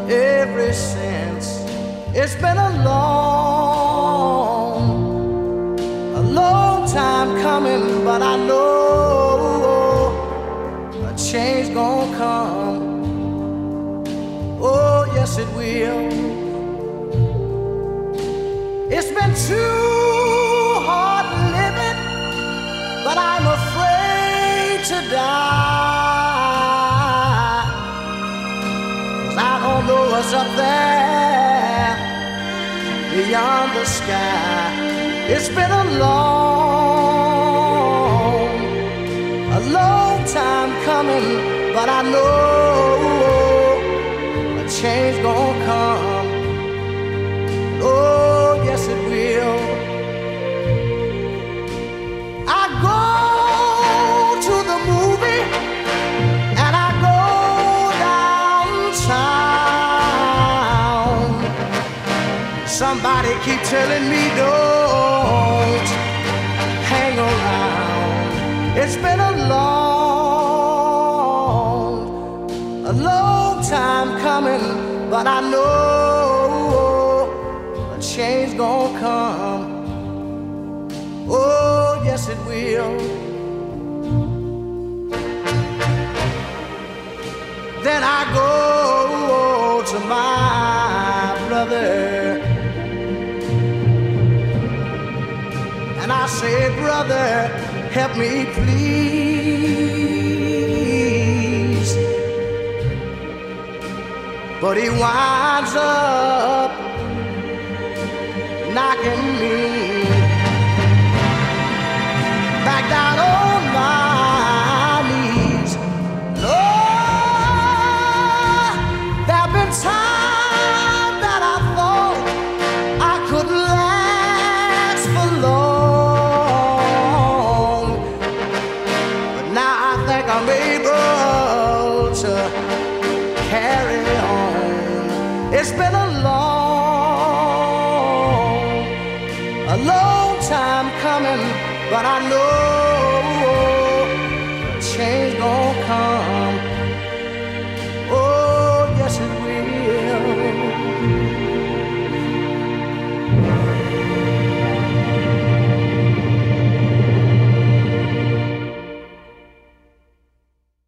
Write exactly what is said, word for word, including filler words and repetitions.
ever since. It's been a long, a long time coming, but I know a change gonna come. Oh, yes it will. It's been too hard living, but I'm afraid to die, 'cause I don't know what's up there beyond the sky. It's been a long, a long time coming, but I know a change gonna come. Oh, yes it will. I go to the movie and I go downtown. Somebody keep telling me don't hang around. It's been a long, a long time coming, but I know a change gonna come. Oh, yes it will. Then I go to my brother and I say, brother, help me please. But he winds up knocking me back down on my knees. Lord, there've been times that I thought I couldn't last for long, but now I think I'm able to carry on. It's been a long, a long time coming, but I know change gon' come.